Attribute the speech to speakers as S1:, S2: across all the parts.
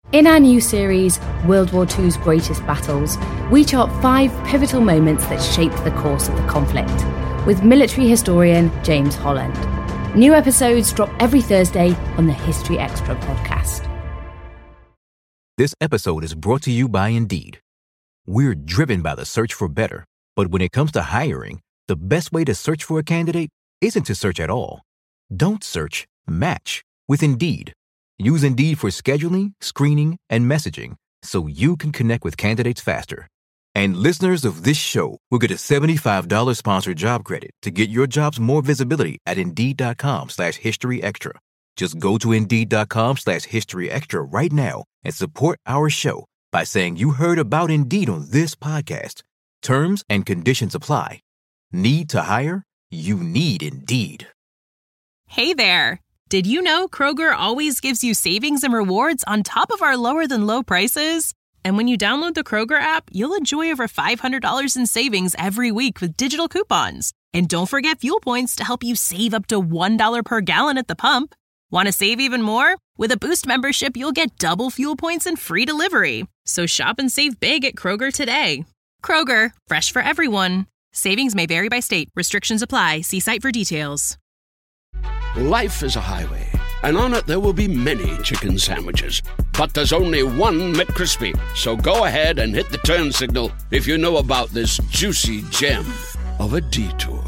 S1: In our new series, World War II's Greatest Battles, we chart 5 pivotal moments that shaped the course of the conflict, with military historian James Holland. New episodes drop every Thursday on the History Extra podcast.
S2: This episode is brought to you by Indeed. We're driven by the search for better, but when it comes to hiring, the best way to search for a candidate isn't to search at all. Don't search, match with Indeed. Use Indeed for scheduling, screening, and messaging so you can connect with candidates faster. And listeners of this show will get a $75 sponsored job credit to get your jobs more visibility at Indeed.com/historyextra. Just go to Indeed.com/historyextra right now and support our show by saying you heard about Indeed on this podcast. Terms and conditions apply. Need to hire? You need Indeed.
S3: Hey there. Did you know Kroger always gives you savings and rewards on top of our lower-than-low prices? And when you download the Kroger app, you'll enjoy over $500 in savings every week with digital coupons. And don't forget fuel points to help you save up to $1 per gallon at the pump. Want to save even more? With a Boost membership, you'll get double fuel points and free delivery. So shop and save big at Kroger today. Kroger, fresh for everyone. Savings may vary by state. Restrictions apply. See site for details.
S4: Life is a highway, and on it there will be many chicken sandwiches. But there's only one McCrispy. So go ahead and hit the turn signal if you know about this juicy gem of a detour.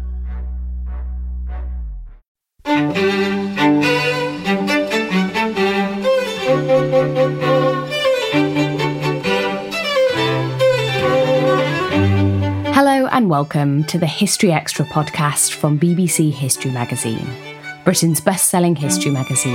S1: Hello and welcome to the History Extra podcast from BBC History Magazine, Britain's best-selling history magazine.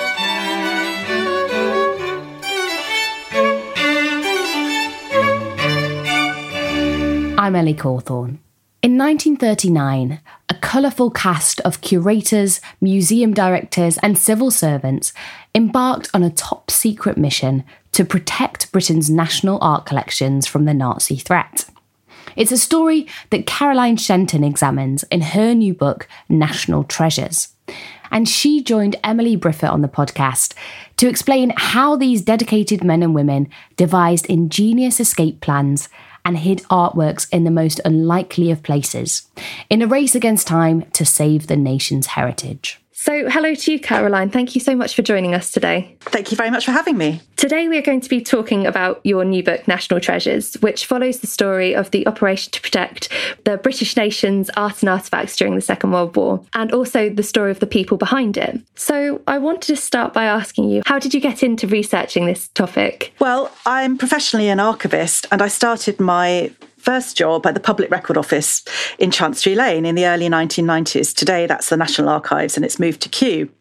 S1: I'm Ellie Cawthorne. In 1939, a colourful cast of curators, museum directors and civil servants embarked on a top-secret mission to protect Britain's national art collections from the Nazi threat. It's a story that Caroline Shenton examines in her new book, National Treasures. And she joined Emily Briffett on the podcast to explain how these dedicated men and women devised ingenious escape plans and hid artworks in the most unlikely of places, in a race against time to save the nation's heritage.
S5: So hello to you, Caroline. Thank you so much for joining us today.
S6: Thank you very much for having me.
S5: Today we are going to be talking about your new book, National Treasures, which follows the story of the operation to protect the British nation's art and artefacts during the Second World War, and also the story of the people behind it. So I wanted to start by asking you, how did you get into researching this topic?
S6: Well, I'm professionally an archivist, and I started my first job at the Public Record Office in Chancery Lane in the early 1990s. Today, that's the National Archives, and it's moved to Kew.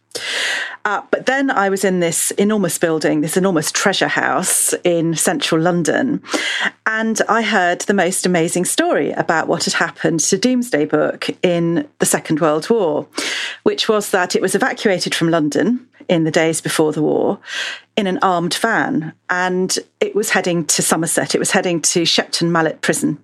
S6: But then I was in this enormous building, this enormous treasure house in central London, and I heard the most amazing story about what had happened to Domesday Book in the Second World War, which was that it was evacuated from London in the days before the war in an armed van, and it was heading to Somerset. It was heading to Shepton Mallet Prison.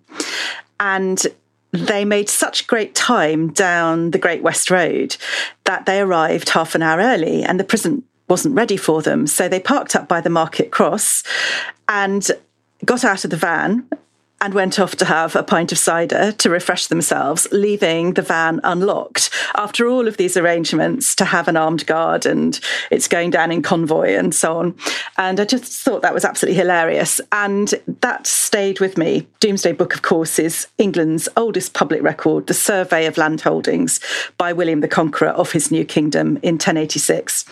S6: And they made such great time down the Great West Road that they arrived half an hour early, and the prison wasn't ready for them. So they parked up by the Market Cross and got out of the van and went off to have a pint of cider to refresh themselves, leaving the van unlocked after all of these arrangements to have an armed guard, and it's going down in convoy and so on. And I just thought that was absolutely hilarious. And that stayed with me. Domesday Book, of course, is England's oldest public record, the Survey of Land Holdings by William the Conqueror of his new kingdom in 1086.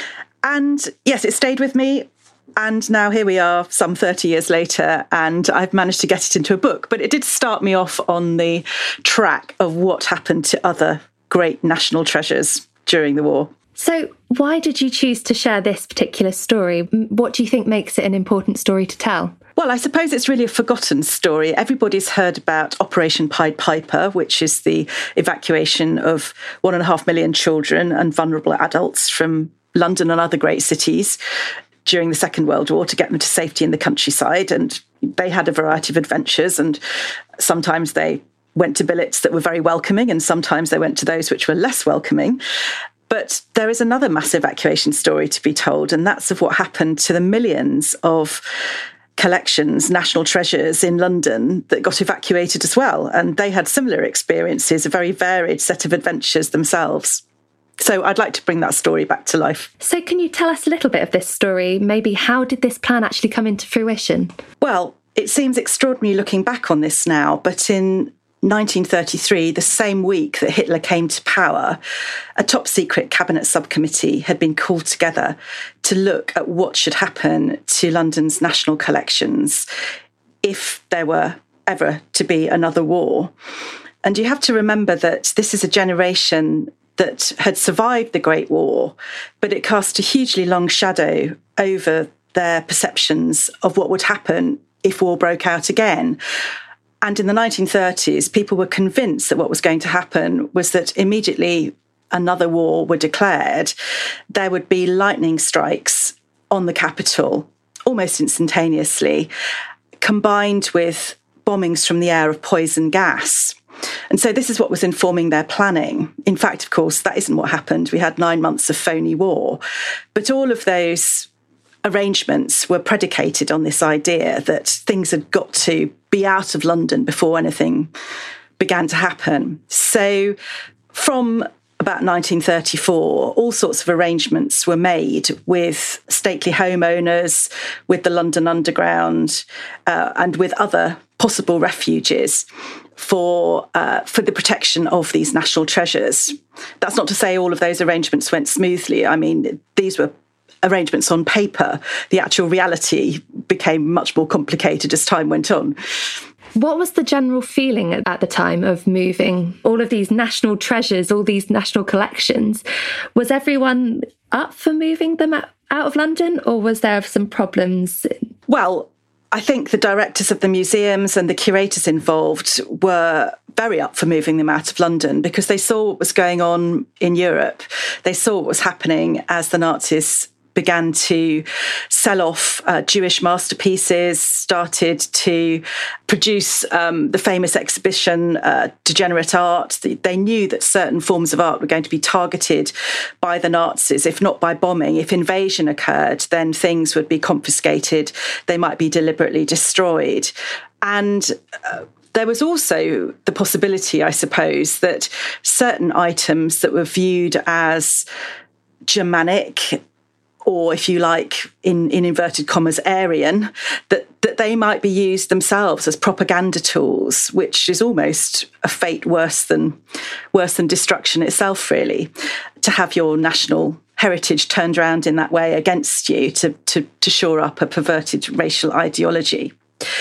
S6: And yes, it stayed with me. And now here we are some 30 years later, and I've managed to get it into a book. But it did start me off on the track of what happened to other great national treasures during the war.
S5: So why did you choose to share this particular story? What do you think makes it an important story to tell?
S6: Well, I suppose it's really a forgotten story. Everybody's heard about Operation Pied Piper, which is the evacuation of 1.5 million children and vulnerable adults from London and other great cities during the Second World War to get them to safety in the countryside. And they had a variety of adventures, and sometimes they went to billets that were very welcoming, and sometimes they went to those which were less welcoming. But there is another mass evacuation story to be told, and that's of what happened to the millions of collections, national treasures in London that got evacuated as well. And they had similar experiences, a very varied set of adventures themselves. So I'd like to bring that story back to life.
S5: So can you tell us a little bit of this story? Maybe how did this plan actually come into fruition?
S6: Well, it seems extraordinary looking back on this now, but in 1933, the same week that Hitler came to power, a top secret cabinet subcommittee had been called together to look at what should happen to London's national collections if there were ever to be another war. And you have to remember that this is a generation that had survived the Great War, but it cast a hugely long shadow over their perceptions of what would happen if war broke out again. And in the 1930s, people were convinced that what was going to happen was that immediately another war were declared, there would be lightning strikes on the capital almost instantaneously, combined with bombings from the air of poison gas. And so this is what was informing their planning. In fact, of course, that isn't what happened. We had 9 months of phony war. But all of those arrangements were predicated on this idea that things had got to be out of London before anything began to happen. So from about 1934, all sorts of arrangements were made with stately homeowners, with the London Underground, and with other possible refuges for the protection of these national treasures. That's not to say all of those arrangements went smoothly. I mean, these were arrangements on paper. The actual reality became much more complicated as time went on.
S5: What was the general feeling at the time of moving all of these national treasures, all these national collections? Was everyone up for moving them out of London, or was there some problems?
S6: Well, I think the directors of the museums and the curators involved were very up for moving them out of London because they saw what was going on in Europe. They saw what was happening as the Nazis began to sell off Jewish masterpieces, started to produce the famous exhibition, Degenerate Art. They knew that certain forms of art were going to be targeted by the Nazis, if not by bombing. If invasion occurred, then things would be confiscated. They might be deliberately destroyed. And there was also the possibility, I suppose, that certain items that were viewed as Germanic, or if you like, in inverted commas, Aryan, that they might be used themselves as propaganda tools, which is almost a fate worse than destruction itself, really, to have your national heritage turned around in that way against you to shore up a perverted racial ideology.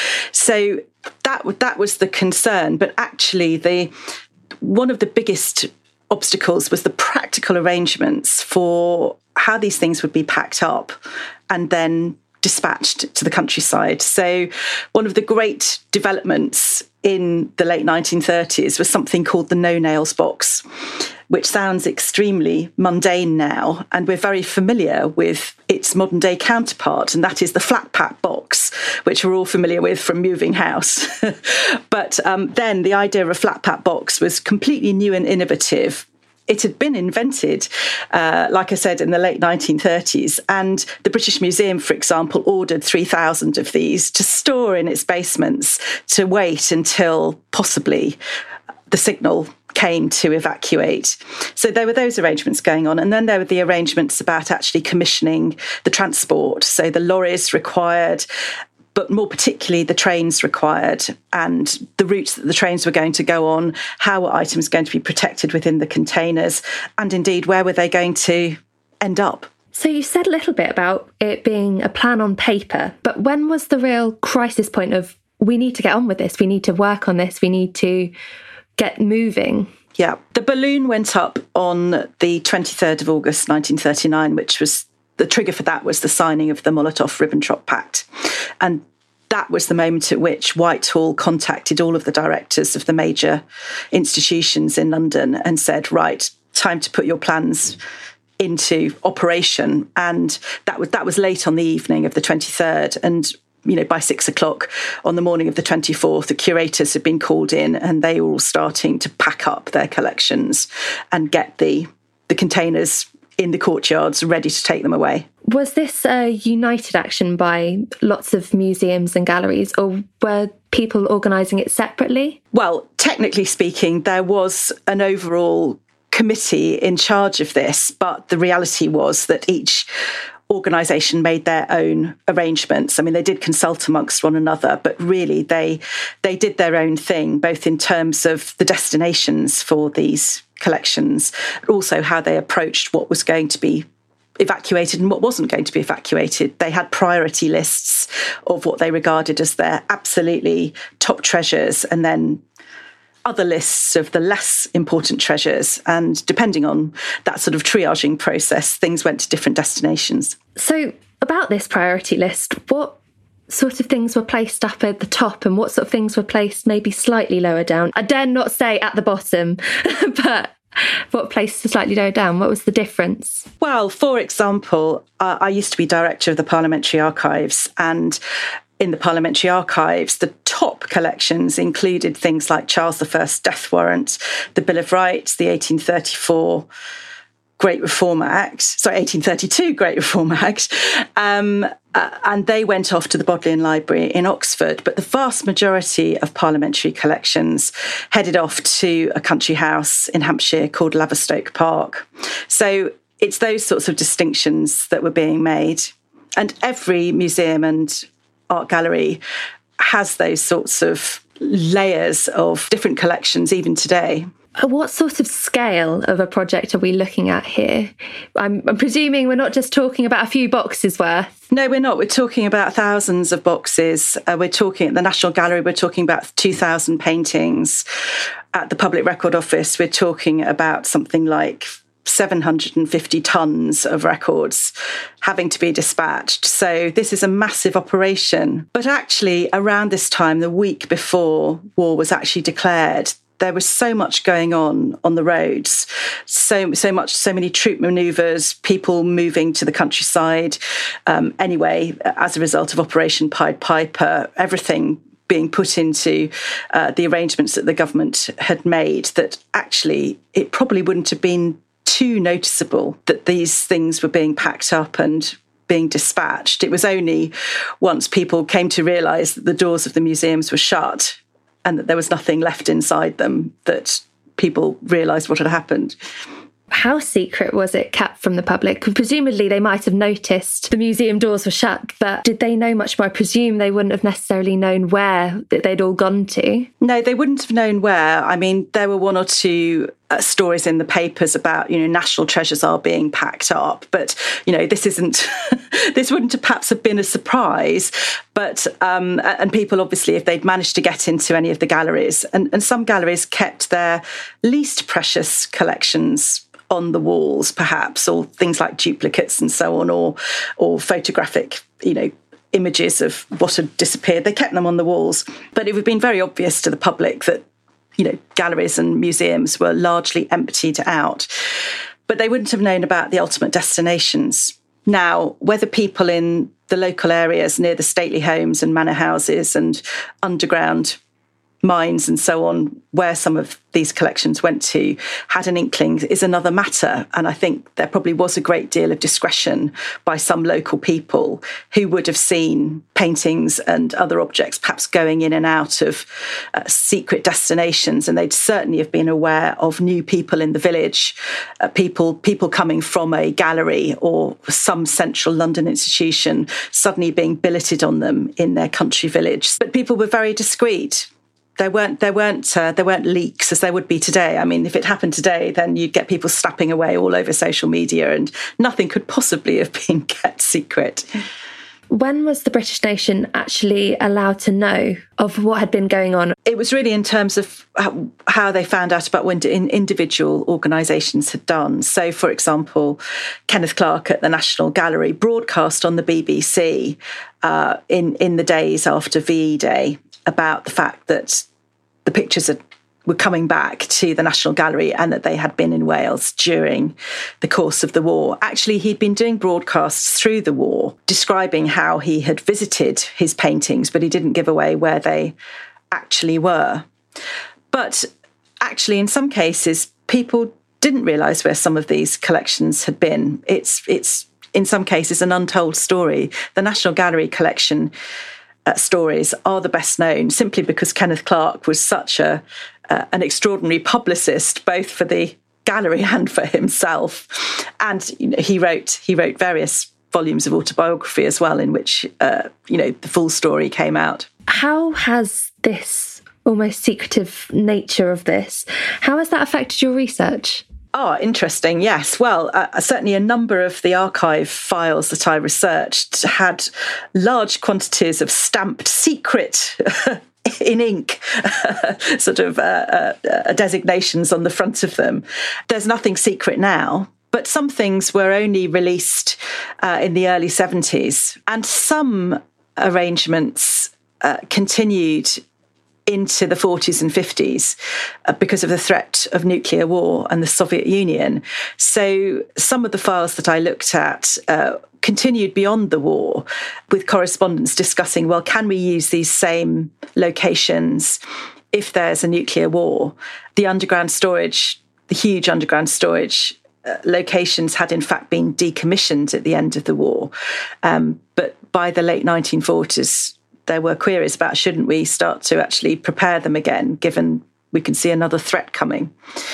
S6: So that was the concern. But actually, one of the biggest obstacles was the practical arrangements for how these things would be packed up and then dispatched to the countryside. So one of the great developments in the late 1930s was something called the No Nails box, which sounds extremely mundane now, and we're very familiar with its modern day counterpart, and that is the flat pack box, which we're all familiar with from moving house. But then the idea of a flat pack box was completely new and innovative. It had been invented, like I said, in the late 1930s. And the British Museum, for example, ordered 3,000 of these to store in its basements to wait until possibly the signal came to evacuate. So there were those arrangements going on. And then there were the arrangements about actually commissioning the transport. So the lorries required, but more particularly the trains required, and the routes that the trains were going to go on, how were items going to be protected within the containers, and indeed, where were they going to end up?
S5: So you said a little bit about it being a plan on paper, but when was the real crisis point of, we need to get on with this, we need to work on this, we need to get moving?
S6: Yeah, the balloon went up on the 23rd of August 1939, which was the trigger for that was the signing of the Molotov-Ribbentrop Pact. And that was the moment at which Whitehall contacted all of the directors of the major institutions in London and said, right, time to put your plans into operation. And that was late on the evening of the 23rd. And, you know, by 6 o'clock on the morning of the 24th, the curators had been called in and they were all starting to pack up their collections and get the the containers in the courtyards ready to take them away.
S5: Was this a united action by lots of museums and galleries, or were people organising it separately?
S6: Well, technically speaking, there was an overall committee in charge of this, but the reality was that each organisation made their own arrangements. I mean, they did consult amongst one another, but really they did their own thing, both in terms of the destinations for these collections, but also how they approached what was going to be evacuated and what wasn't going to be evacuated. They had priority lists of what they regarded as their absolutely top treasures, and then other lists of the less important treasures. And depending on that sort of triaging process, things went to different destinations.
S5: So about this priority list, what sort of things were placed up at the top and what sort of things were placed maybe slightly lower down? I dare not say at the bottom, but what place slightly lower down? What was the difference?
S6: Well, for example, I used to be director of the Parliamentary Archives, and in the Parliamentary Archives, the top collections included things like Charles I's death warrant, the Bill of Rights, the 1832 Great Reform Act, and they went off to the Bodleian Library in Oxford. But the vast majority of parliamentary collections headed off to a country house in Hampshire called Laverstoke Park. So it's those sorts of distinctions that were being made. And every museum and art gallery has those sorts of layers of different collections even today.
S5: What sort of scale of a project are we looking at here? I'm presuming we're not just talking about a few boxes worth.
S6: No, we're not. We're talking about thousands of boxes. We're talking at the National Gallery, we're talking about 2,000 paintings. At the Public Record Office, we're talking about something like 750 tonnes of records having to be dispatched. So this is a massive operation. But actually, around this time, the week before war was actually declared, there was so much going on the roads, so many troop manoeuvres, people moving to the countryside. Anyway, as a result of Operation Pied Piper, everything being put into the arrangements that the government had made, that actually it probably wouldn't have been too noticeable that these things were being packed up and being dispatched. It was only once people came to realise that the doors of the museums were shut and that there was nothing left inside them that people realised what had happened.
S5: How secret was it kept from the public? Presumably they might have noticed the museum doors were shut, but did they know much more? I presume they wouldn't have necessarily known where they'd all gone to.
S6: No, they wouldn't have known where. I mean, there were one or two stories in the papers about, national treasures are being packed up. But, this wouldn't have perhaps have been a surprise. But, and people obviously, if they'd managed to get into any of the galleries, and some galleries kept their least precious collections on the walls, perhaps, or things like duplicates and so on, or photographic, images of what had disappeared. They kept them on the walls. But it would have been very obvious to the public that, galleries and museums were largely emptied out. But they wouldn't have known about the ultimate destinations. Now, whether people in the local areas near the stately homes and manor houses and underground mines and so on, where some of these collections went to, had an inkling is another matter. And I think there probably was a great deal of discretion by some local people who would have seen paintings and other objects perhaps going in and out of secret destinations. And they'd certainly have been aware of new people in the village, people coming from a gallery or some central London institution suddenly being billeted on them in their country village. But people were very discreet. There weren't leaks as there would be today. I mean, if it happened today, then you'd get people snapping away all over social media, and nothing could possibly have been kept secret.
S5: When was the British nation actually allowed to know of what had been going on?
S6: It was really in terms of how they found out about what individual organisations had done. So, for example, Kenneth Clarke at the National Gallery broadcast on the BBC in the days after VE Day about the fact that the pictures were coming back to the National Gallery and that they had been in Wales during the course of the war. Actually, he'd been doing broadcasts through the war describing how he had visited his paintings, but he didn't give away where they actually were. But actually, in some cases, people didn't realise where some of these collections had been. It's in some cases an untold story. The National Gallery collection stories are the best known simply because Kenneth Clarke was such an extraordinary publicist, both for the gallery and for himself. And he wrote various volumes of autobiography as well, in which the full story came out.
S5: How has this almost secretive nature of this, how has that affected your research?
S6: Oh, interesting. Yes. Well, certainly a number of the archive files that I researched had large quantities of stamped secret in ink sort of designations on the front of them. There's nothing secret now, but some things were only released in the early 70s, and some arrangements continued into the 40s and 50s because of the threat of nuclear war and the Soviet Union. So some of the files that I looked at continued beyond the war, with correspondents discussing, well, can we use these same locations if there's a nuclear war? The underground storage, the huge underground storage locations had in fact been decommissioned at the end of the war. But by the late 1940s, there were queries about shouldn't we start to actually prepare them again, given we can see another threat coming.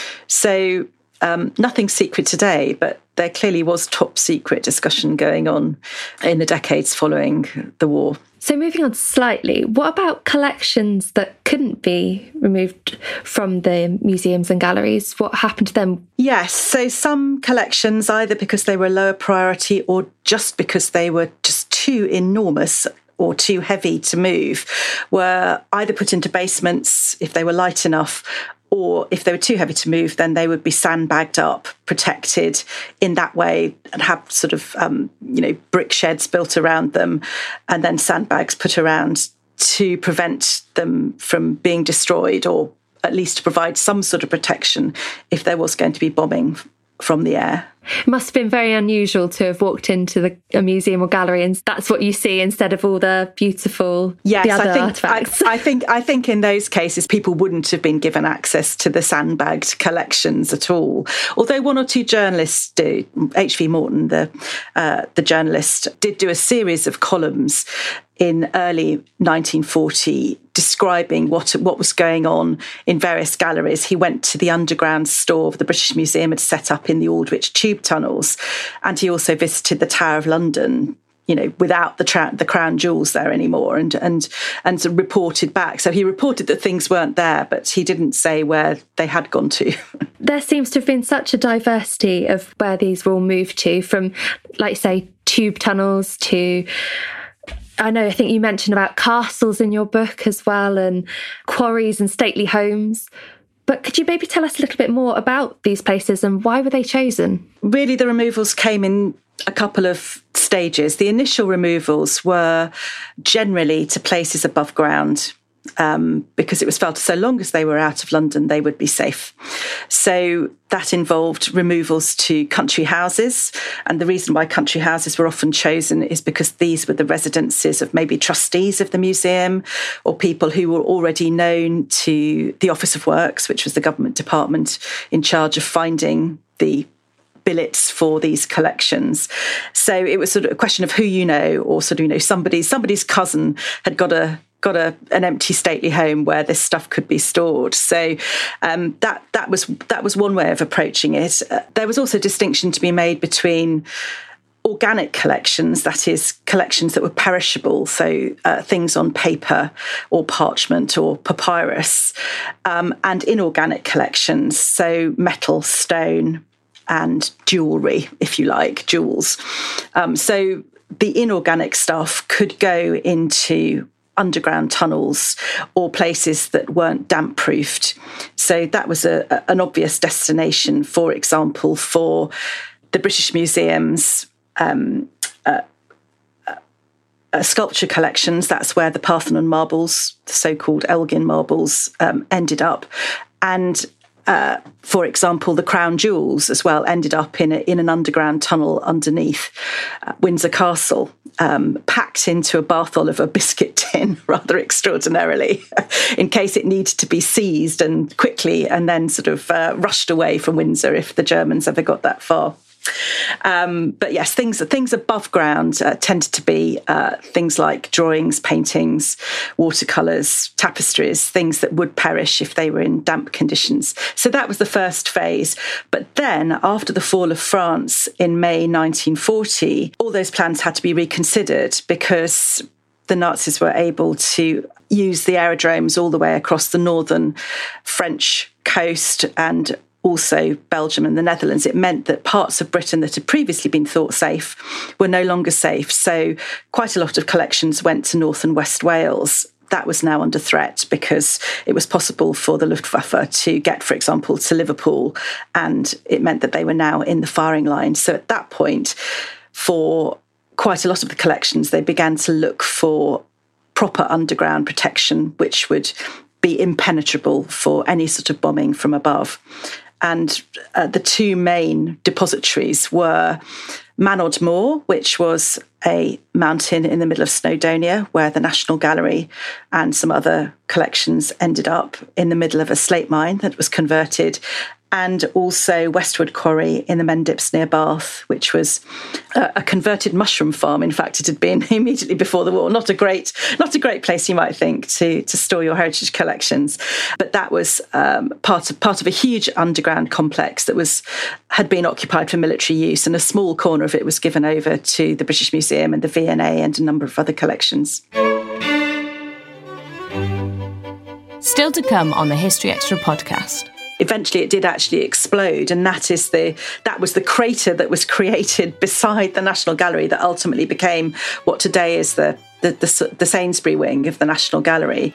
S6: So nothing secret today, but there clearly was top secret discussion going on in the decades following the war.
S5: So moving on slightly, what about collections that couldn't be removed from the museums and galleries? What happened to them?
S6: Yes, so some collections, either because they were lower priority or just because they were just too enormous or too heavy to move, were either put into basements if they were light enough, or if they were too heavy to move, then they would be sandbagged up, protected in that way, and have sort of, brick sheds built around them, and then sandbags put around to prevent them from being destroyed, or at least to provide some sort of protection if there was going to be bombing from the air.
S5: It must have been very unusual to have walked into a museum or gallery and that's what you see instead of all the beautiful artifacts.
S6: I think in those cases people wouldn't have been given access to the sandbagged collections at all. Although one or two journalists do. H.V. Morton, the journalist, did do a series of columns in early 1940 describing what was going on in various galleries. He went to the underground store the British Museum had set up in the Aldwych tube tunnels, and he also visited the Tower of London, without the crown jewels there anymore, and reported back. So he reported that things weren't there, but he didn't say where they had gone to.
S5: There seems to have been such a diversity of where these were all moved to, from, like, say, tube tunnels to, I think you mentioned about castles in your book as well, and quarries and stately homes. But could you maybe tell us a little bit more about these places and why were they chosen? Really, the removals came in a couple of stages. The initial removals were generally to places above ground, because it was felt so long as they were out of London, they would be safe. So that involved removals to country houses. And the reason why country houses were often chosen is because these were the residences of maybe trustees of the museum or people who were already known to the Office of Works, which was the government department in charge of finding the billets for these collections. So it was sort of a question of who or sort of, somebody's cousin had got an empty stately home where this stuff could be stored. So that was one way of approaching it. There was also a distinction to be made between organic collections, that is, collections that were perishable, so things on paper or parchment or papyrus, and inorganic collections, so metal, stone, and jewellery, if you like, jewels. So the inorganic stuff could go into underground tunnels or places that weren't damp-proofed. So that was an obvious destination, for example, for the British Museum's sculpture collections. That's where the Parthenon marbles, the so-called Elgin marbles, ended up. And
S6: For example, the crown jewels as well ended up in an underground tunnel underneath Windsor Castle, packed into a Bath Oliver biscuit tin rather extraordinarily, in case it needed to be seized and quickly and then sort of rushed away from Windsor if the Germans ever got that far. But yes, things above ground tended to be things like drawings, paintings, watercolours, tapestries, things that would perish if they were in damp conditions. So that was the first phase. But then after the fall of France in May 1940, all those plans had to be reconsidered because the Nazis were able to use the aerodromes all the way across the northern French coast and also Belgium and the Netherlands. It meant that parts of Britain that had previously been thought safe were no longer safe. So quite a lot of collections went to North and West Wales. That was now under threat because it was possible for the Luftwaffe to get, for example, to Liverpool, and it meant that they were now in the firing line. So at that point, for quite a lot of the collections, they began to look for proper underground protection, which would be impenetrable for any sort of bombing from above. And the two main depositories were Manod Moor, which was a mountain in the middle of Snowdonia, where the National Gallery and some other collections ended up in the middle of a slate mine that was converted, and also Westwood Quarry in the Mendips near Bath, which was a converted mushroom farm. In fact, it had been immediately before the war. Not a great place, you might think, to store your heritage collections. But that was part of a huge underground complex that had been occupied for military use, and a small corner of it was given over to the British Museum and the V&A and a number of other collections.
S1: Still to come on the History Extra podcast.
S6: Eventually, it did actually explode, and that was the crater that was created beside the National Gallery that ultimately became what today is the Sainsbury wing of the National Gallery.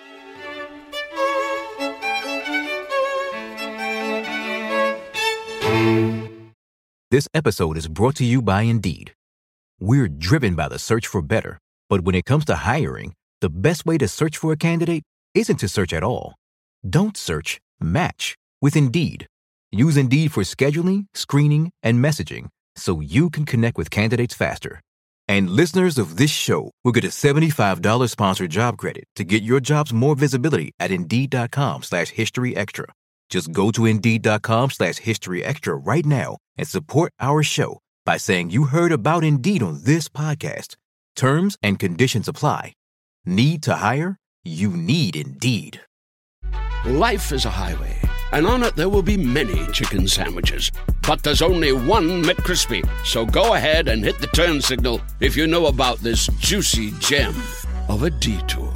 S2: This episode is brought to you by Indeed. We're driven by the search for better, but when it comes to hiring, the best way to search for a candidate isn't to search at all. Don't search, match with Indeed. Use Indeed for scheduling, screening, and messaging so you can connect with candidates faster. And listeners of this show will get a $75 sponsored job credit to get your jobs more visibility at Indeed.com/historyextra. Just go to Indeed.com/historyextra right now and support our show by saying you heard about Indeed on this podcast. Terms and conditions apply. Need to hire? You need Indeed.
S4: Life is a highway, and on it there will be many chicken sandwiches. But there's only one McCrispy. So go ahead and hit the turn signal if you know about this juicy gem of a detour.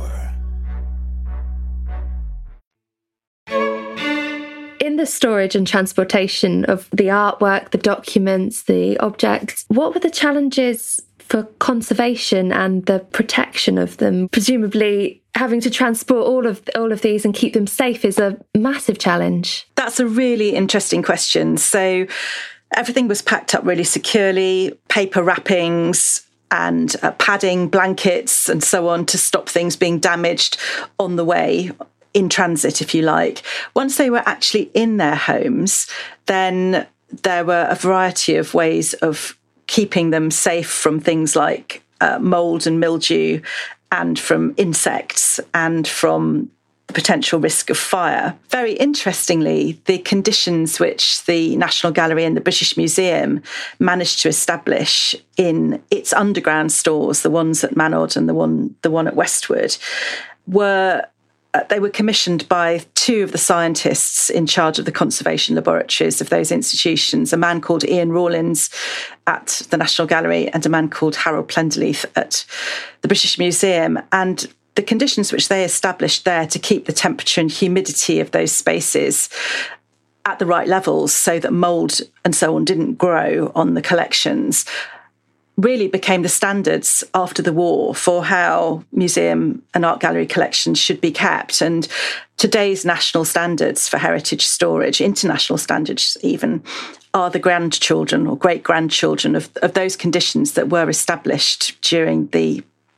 S5: In the storage and transportation of the artwork, the documents, the objects, what were the challenges for conservation and the protection of them? Presumably, having to transport all of these and keep them safe is a massive challenge.
S6: That's a really interesting question. So everything was packed up really securely, paper wrappings and padding, blankets and so on to stop things being damaged on the way, in transit, if you like. Once they were actually in their homes, then there were a variety of ways of keeping them safe from things like mould and mildew, and from insects, and from the potential risk of fire. Very interestingly, the conditions which the National Gallery and the British Museum managed to establish in its underground stores, the ones at Manod and the one at Westwood, they were commissioned by two of the scientists in charge of the conservation laboratories of those institutions, a man called Ian Rawlins at the National Gallery and a man called Harold Plenderleith at the British Museum. And the conditions which they established there to keep the temperature and humidity of those spaces at the right levels so that mould and so on didn't grow on the collections really became the standards after the war for how museum and art gallery collections should be kept. And today's national standards for heritage storage, international standards even, are the grandchildren or great-grandchildren of those conditions that were established during the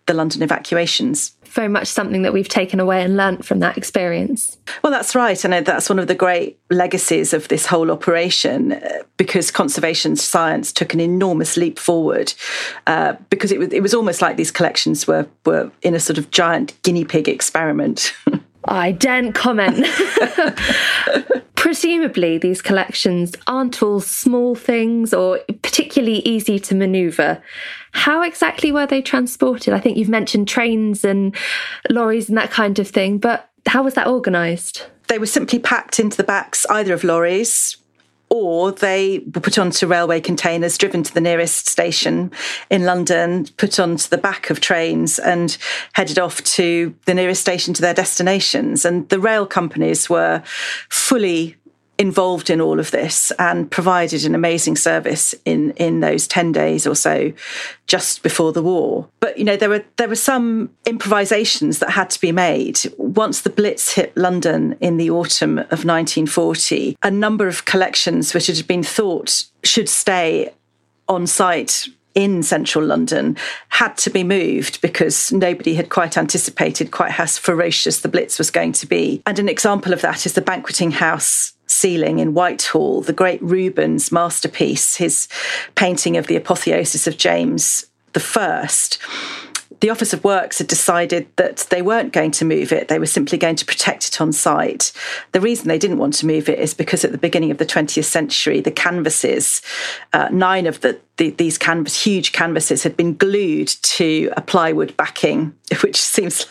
S6: the London evacuations.
S5: Very much something that we've taken away and learnt from that experience.
S6: Well, that's right. And that's one of the great legacies of this whole operation, because conservation science took an enormous leap forward, because it was almost like these collections were in a sort of giant guinea pig experiment.
S5: I daren't comment. Presumably, these collections aren't all small things or particularly easy to manoeuvre. How exactly were they transported? I think you've mentioned trains and lorries and that kind of thing, but how was that organised?
S6: They were simply packed into the backs either of lorries, or they were put onto railway containers, driven to the nearest station in London, put onto the back of trains and headed off to the nearest station to their destinations. And the rail companies were fully involved in all of this and provided an amazing service in those 10 days or so just before the war. But, there were some improvisations that had to be made. Once the Blitz hit London in the autumn of 1940, a number of collections which had been thought should stay on site in central London had to be moved because nobody had quite anticipated quite how ferocious the Blitz was going to be. And an example of that is the Banqueting House ceiling in Whitehall, the great Rubens masterpiece, his painting of the apotheosis of James I. The Office of Works had decided that they weren't going to move it. They were simply going to protect it on site. The reason they didn't want to move it is because at the beginning of the 20th century, the canvases, 9 of these huge canvases had been glued to a plywood backing, which seems...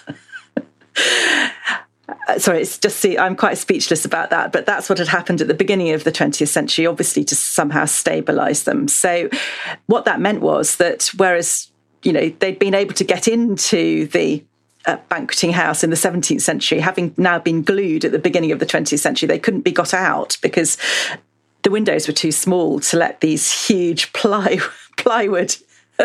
S6: Sorry, I'm quite speechless about that, but that's what had happened at the beginning of the 20th century, obviously to somehow stabilise them. So what that meant was that whereas they'd been able to get into the Banqueting House in the 17th century, having now been glued at the beginning of the 20th century, they couldn't be got out because the windows were too small to let these huge plywood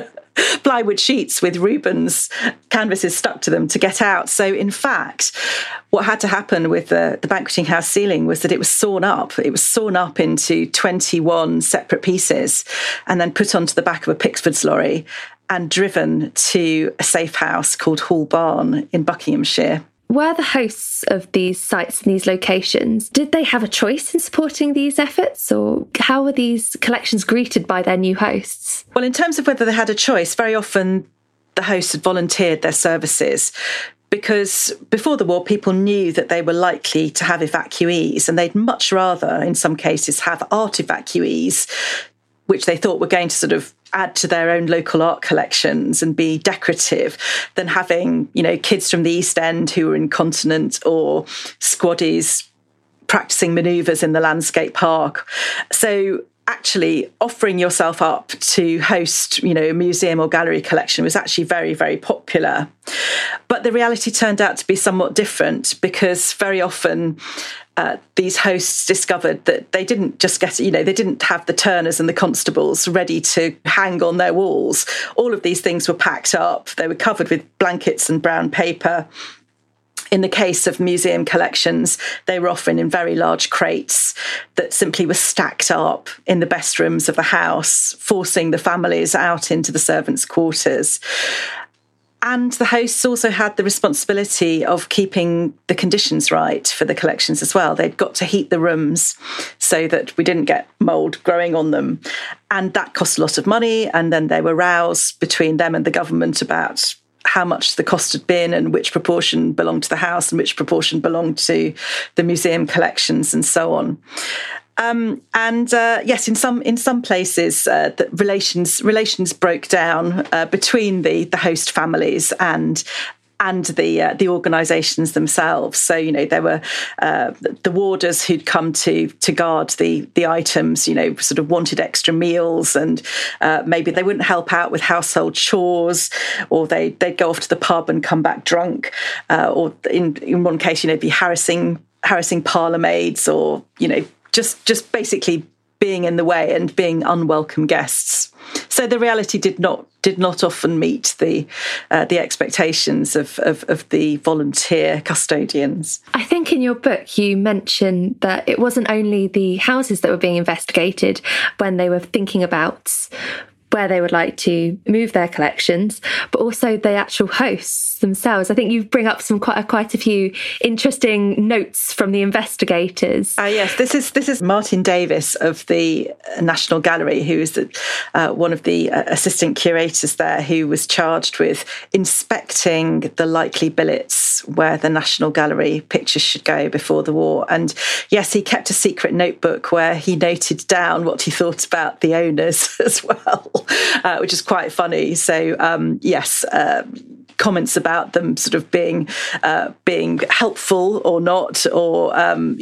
S6: sheets with Rubens canvases stuck to them to get out. So in fact, what had to happen with the Banqueting House ceiling was that it was sawn up. It was sawn up into 21 separate pieces and then put onto the back of a Pickford's lorry and driven to a safe house called Hall Barn in Buckinghamshire.
S5: Were the hosts of these sites and these locations, did they have a choice in supporting these efforts, or how were these collections greeted by their new hosts?
S6: Well, in terms of whether they had a choice, very often the hosts had volunteered their services because before the war, people knew that they were likely to have evacuees, and they'd much rather, in some cases, have art evacuees, which they thought were going to sort of add to their own local art collections and be decorative, than having, kids from the East End who were incontinent or squaddies practicing manoeuvres in the landscape park. So actually offering yourself up to host, a museum or gallery collection was actually very, very popular. But the reality turned out to be somewhat different because very often these hosts discovered that they didn't just they didn't have the turners and the constables ready to hang on their walls. All of these things were packed up. They were covered with blankets and brown paper. In the case of museum collections, they were often in very large crates that simply were stacked up in the best rooms of the house, forcing the families out into the servants' quarters. And the hosts also had the responsibility of keeping the conditions right for the collections as well. They'd got to heat the rooms so that we didn't get mould growing on them. And that cost a lot of money. And then there were rows between them and the government about how much the cost had been and which proportion belonged to the house and which proportion belonged to the museum collections and so on. Yes, in some places, the relations broke down between the host families and the organisations themselves. So, there were the warders who'd come to guard the items, sort of wanted extra meals, and maybe they wouldn't help out with household chores, or they'd go off to the pub and come back drunk, or in one case, be harassing parlour maids, or just basically being in the way and being unwelcome guests. So the reality did not often meet the expectations of the volunteer custodians.
S5: I think in your book you mentioned that it wasn't only the houses that were being investigated when they were thinking about where they would like to move their collections, but also the actual hosts themselves. I think you bring up quite a few interesting notes from the investigators.
S6: Yes, this is Martin Davis of the National Gallery, who is one of the assistant curators there, who was charged with inspecting the likely billets where the National Gallery pictures should go before the war. And yes, he kept a secret notebook where he noted down what he thought about the owners as well. Which is quite funny. So, comments about them sort of being helpful or not, or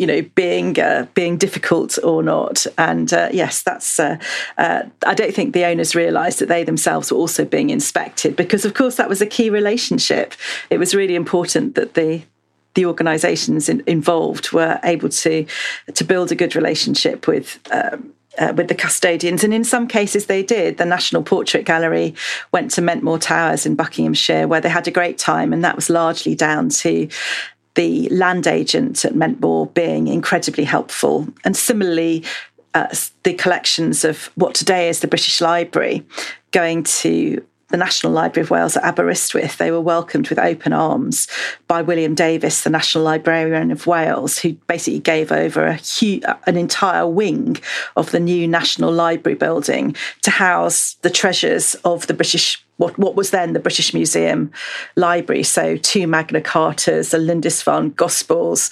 S6: being difficult or not. And that's. I don't think the owners realised that they themselves were also being inspected, because, of course, that was a key relationship. It was really important that the organisations involved were able to build a good relationship with the custodians, and in some cases they did. The National Portrait Gallery went to Mentmore Towers in Buckinghamshire, where they had a great time, and that was largely down to the land agent at Mentmore being incredibly helpful. And similarly, the collections of what today is the British Library going to the National Library of Wales at Aberystwyth, they were welcomed with open arms by William Davis, the National Librarian of Wales, who basically gave over an entire wing of the new National Library building to house the treasures of the British, what was then the British Museum Library. So 2 Magna Cartas, the Lindisfarne Gospels,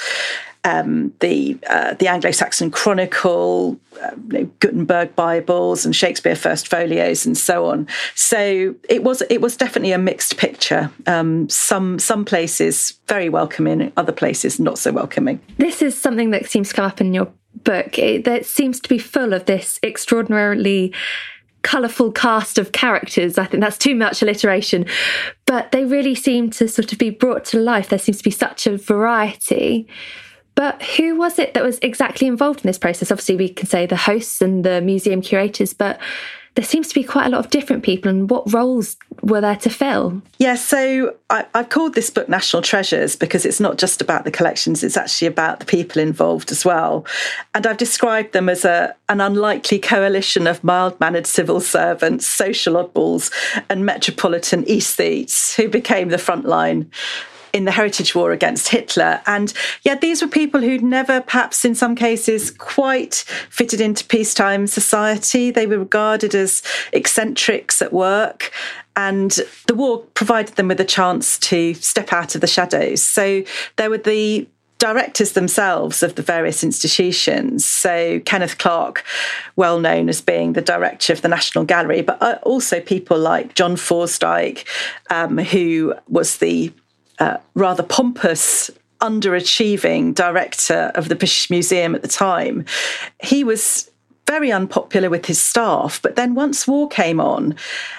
S6: the Anglo-Saxon Chronicle, Gutenberg Bibles and Shakespeare First Folios, and so on. So it was definitely a mixed picture. Some places very welcoming, other places not so welcoming.
S5: This is something that seems to come up in your book. That seems to be full of this extraordinarily colourful cast of characters. I think that's too much alliteration, but they really seem to sort of be brought to life. There seems to be such a variety. But who was it that was exactly involved in this process? Obviously, we can say the hosts and the museum curators, but there seems to be quite a lot of different people. And what roles were there to fill?
S6: Yeah, so I've called this book National Treasures because it's not just about the collections, it's actually about the people involved as well. And I've described them as an unlikely coalition of mild-mannered civil servants, social oddballs and metropolitan aesthetes who became the front line in the Heritage War against Hitler. And these were people who'd never, perhaps in some cases, quite fitted into peacetime society. They were regarded as eccentrics at work, and the war provided them with a chance to step out of the shadows. So there were the directors themselves of the various institutions. So Kenneth Clarke, well known as being the director of the National Gallery, but also people like John Forsdyke, who was the rather pompous, underachieving director of the British Museum at the time. He was very unpopular with his staff, but then once war came on,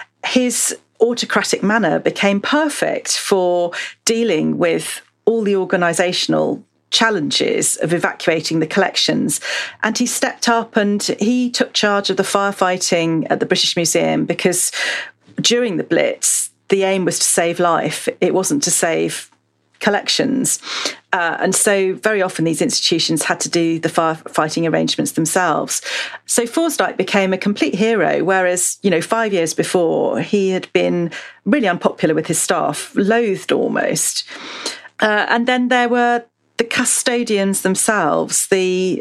S6: his autocratic manner became perfect for dealing with all the organisational challenges of evacuating the collections. And he stepped up and he took charge of the firefighting at the British Museum, because during the Blitz, the aim was to save life. It wasn't to save collections. And so very often these institutions had to do the firefighting arrangements themselves. So Forsdyke became a complete hero, whereas, 5 years before, he had been really unpopular with his staff, loathed almost. And then there were the custodians themselves, the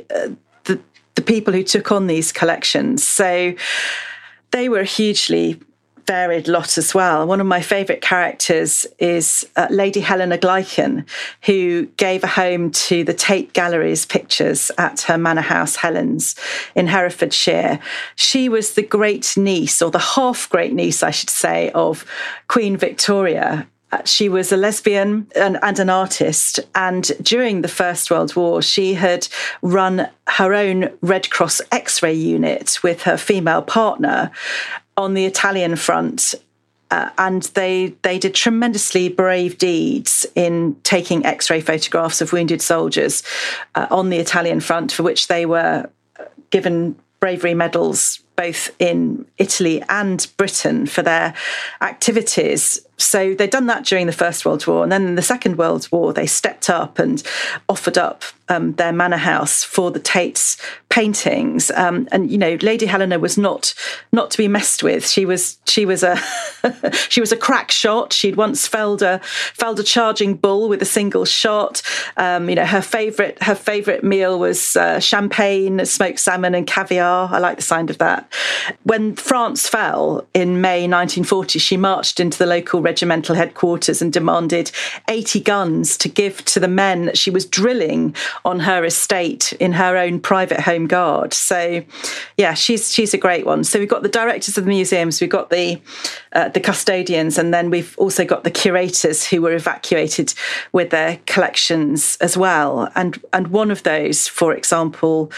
S6: people who took on these collections. So they were hugely varied lot as well. One of my favourite characters is Lady Helena Gleichen, who gave a home to the Tate Gallery's pictures at her manor house, Helen's, in Herefordshire. She was the great niece, or the half-great niece, I should say, of Queen Victoria. She was a lesbian and an artist, and during the First World War, she had run her own Red Cross X-ray unit with her female partner on the Italian front, and they did tremendously brave deeds in taking X-ray photographs of wounded soldiers on the Italian front, for which they were given bravery medals both in Italy and Britain for their activities. So they'd done that during the First World War. And then in the Second World War, they stepped up and offered up their manor house for the Tate's paintings. And, Lady Helena was not to be messed with. She was a she was a crack shot. She'd once felled a charging bull with a single shot. Her favourite meal was champagne, smoked salmon and caviar. I like the sound of that. When France fell in May 1940, she marched into the local regimental headquarters and demanded 80 guns to give to the men that she was drilling on her estate in her own private home guard. So, yeah, she's a great one. So we've got the directors of the museums, we've got the custodians, and then we've also got the curators who were evacuated with their collections as well. And one of those, for example,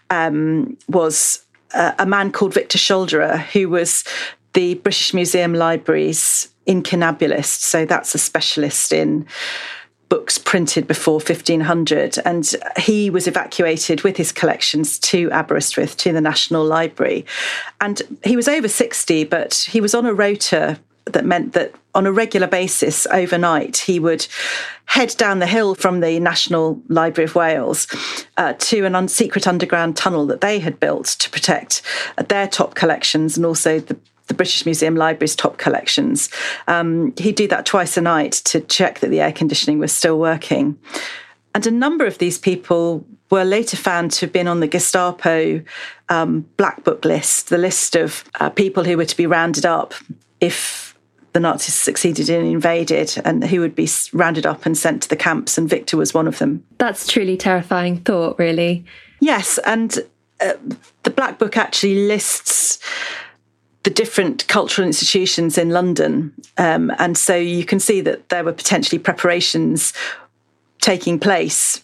S6: was a man called Victor Scholderer, who was the British Museum Library's incunabulist. So that's a specialist in books printed before 1500. And he was evacuated with his collections to Aberystwyth, to the National Library. And he was over 60, but he was on a rota that meant that on a regular basis overnight, he would head down the hill from the National Library of Wales to an secret underground tunnel that they had built to protect their top collections and also the British Museum Library's top collections. He'd do that twice a night to check that the air conditioning was still working. And a number of these people were later found to have been on the Gestapo Black Book list, the list of people who were to be rounded up if the Nazis succeeded in invaded, and who would be rounded up and sent to the camps, and Victor was one of them.
S5: That's truly terrifying thought, really.
S6: Yes, and the Black Book actually lists the different cultural institutions in London. And so you can see that there were potentially preparations taking place,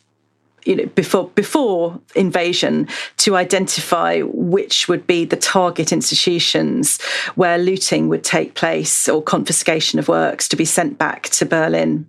S6: before invasion, to identify which would be the target institutions where looting would take place or confiscation of works to be sent back to Berlin,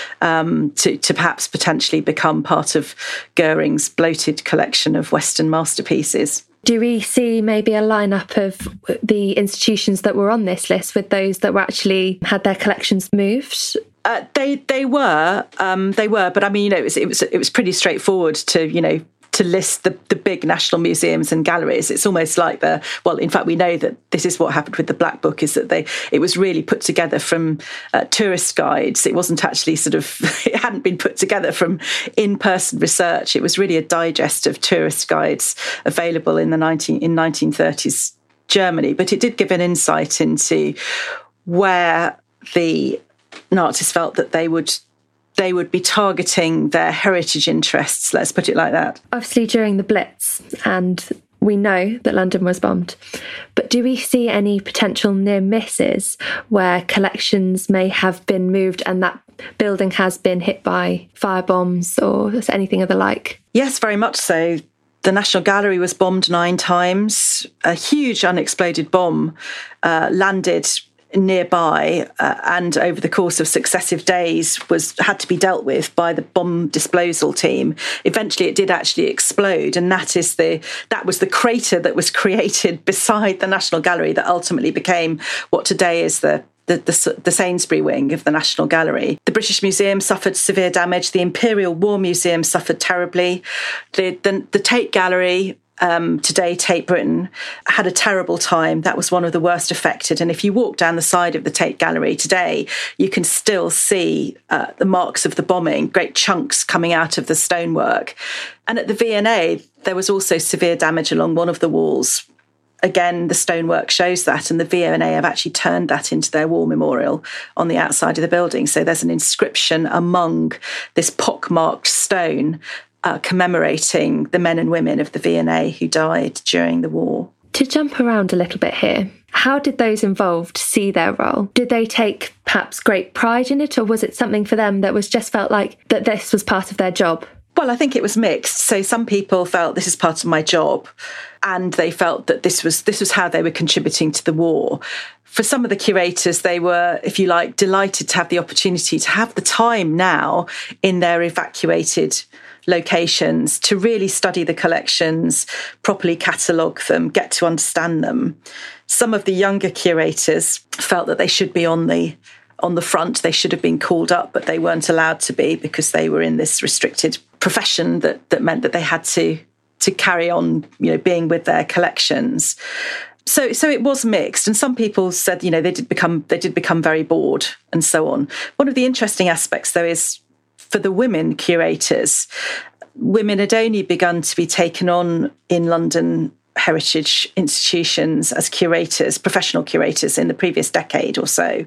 S6: to perhaps potentially become part of Goering's bloated collection of Western masterpieces.
S5: Do we see maybe a lineup of the institutions that were on this list with those that were actually had their collections moved?
S6: They were, but I mean, it was pretty straightforward to list the big national museums and galleries. It's almost like in fact, we know that this is what happened with the Black Book, is that it was really put together from tourist guides. It wasn't actually it hadn't been put together from in-person research. It was really a digest of tourist guides available in 1930s Germany. But it did give an insight into where the Nazis felt that they would be targeting their heritage interests, let's put it like that.
S5: Obviously during the Blitz, and we know that London was bombed, but do we see any potential near misses where collections may have been moved and that building has been hit by firebombs or anything of the like?
S6: Yes, very much so. The National Gallery was bombed 9 times. A huge unexploded bomb landed nearby and over the course of successive days had to be dealt with by the bomb disposal team. Eventually it did actually explode, and that was the crater that was created beside the National Gallery that ultimately became what today is the Sainsbury wing of the National Gallery. The British Museum suffered severe damage. The Imperial War Museum suffered terribly. The Tate Gallery, today Tate Britain, had a terrible time. That was one of the worst affected. And if you walk down the side of the Tate Gallery today, you can still see the marks of the bombing, great chunks coming out of the stonework. And at the V&A, there was also severe damage along one of the walls. Again, the stonework shows that, and the V&A have actually turned that into their war memorial on the outside of the building. So there's an inscription among this pockmarked stone commemorating the men and women of the V&A who died during the war.
S5: To jump around a little bit here, how did those involved see their role? Did they take perhaps great pride in it, or was it something for them that was just felt like that this was part of their job?
S6: Well, I think it was mixed. So some people felt this is part of my job, and they felt that this was how they were contributing to the war. For some of the curators, they were, if you like, delighted to have the opportunity to have the time now in their evacuated locations to really study the collections, properly catalogue them, get to understand them. Some of the younger curators felt that they should be on the on the front. They should have been called up, but they weren't allowed to be because they were in this restricted profession that meant that they had to carry on, being with their collections. So it was mixed, and some people said, they did become very bored and so on. One of the interesting aspects, though, is for the women curators, women had only begun to be taken on in London heritage institutions as curators, professional curators, in the previous decade or so.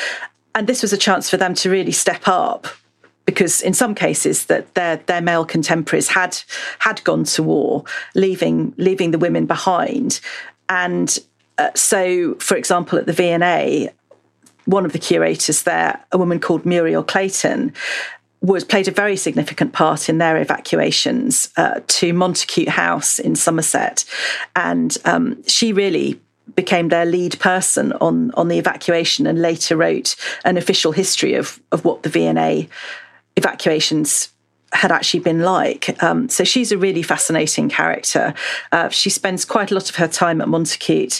S6: And this was a chance for them to really step up, because in some cases that their male contemporaries had gone to war, leaving the women behind. And so, for example, at the V&A, one of the curators there, a woman called Muriel Clayton, played a very significant part in their evacuations to Montacute House in Somerset. And she really became their lead person on the evacuation, and later wrote an official history of what the V&A evacuations had actually been like. So she's a really fascinating character. She spends quite a lot of her time at Montacute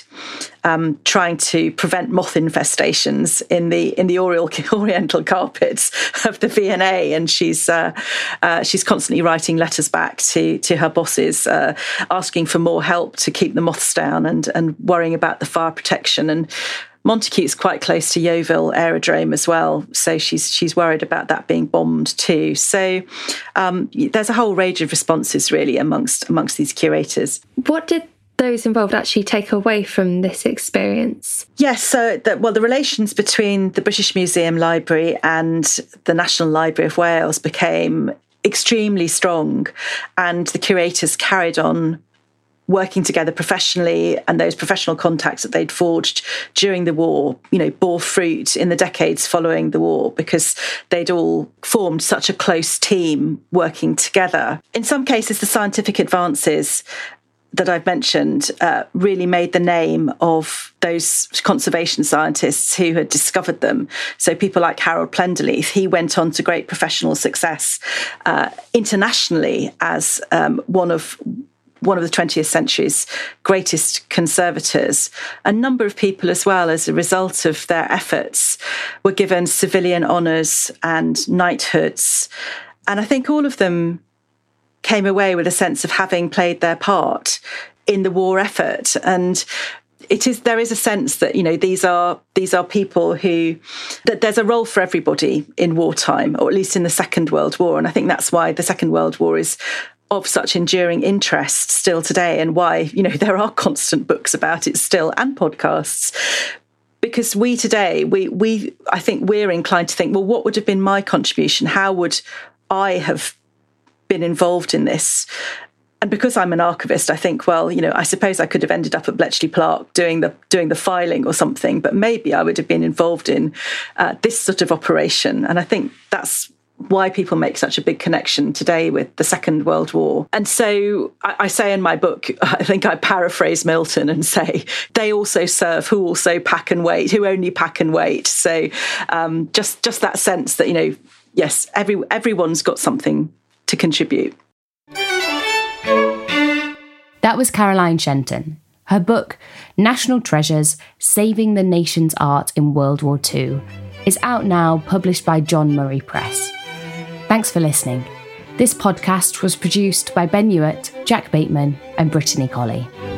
S6: trying to prevent moth infestations in the oriental carpets of the V&A, and she's constantly writing letters back to her bosses, asking for more help to keep the moths down, and worrying about the fire protection. And Montacute's quite close to Yeovil Aerodrome as well, so she's worried about that being bombed too. So there's a whole range of responses really amongst these curators.
S5: What did those involved actually take away from this experience?
S6: Yes, so the relations between the British Museum Library and the National Library of Wales became extremely strong, and the curators carried on working together professionally, and those professional contacts that they'd forged during the war, bore fruit in the decades following the war, because they'd all formed such a close team working together. In some cases, the scientific advances that I've mentioned really made the name of those conservation scientists who had discovered them. So people like Harold Plenderleith, he went on to great professional success internationally as one of the 20th century's greatest conservators. A number of people as well, as a result of their efforts, were given civilian honours and knighthoods. And I think all of them came away with a sense of having played their part in the war effort. And there is a sense that, these are people who, that there's a role for everybody in wartime, or at least in the Second World War. And I think that's why the Second World War is of such enduring interest still today, and why, there are constant books about it still, and podcasts. Because we today, I think we're inclined to think, well, what would have been my contribution? How would I have been involved in this? And because I'm an archivist, I think, well, I suppose I could have ended up at Bletchley Park doing the filing or something, but maybe I would have been involved in this sort of operation. And I think that's why people make such a big connection today with the Second World War. And so I say in my book, I think I paraphrase Milton and say, they also serve who also pack and wait, who only pack and wait. So just that sense that, yes, everyone's got something to contribute.
S1: That was Caroline Shenton. Her book, National Treasures, Saving the Nation's Art in World War II, is out now, published by John Murray Press. Thanks for listening. This podcast was produced by Ben Hewitt, Jack Bateman, and Brittany Colley.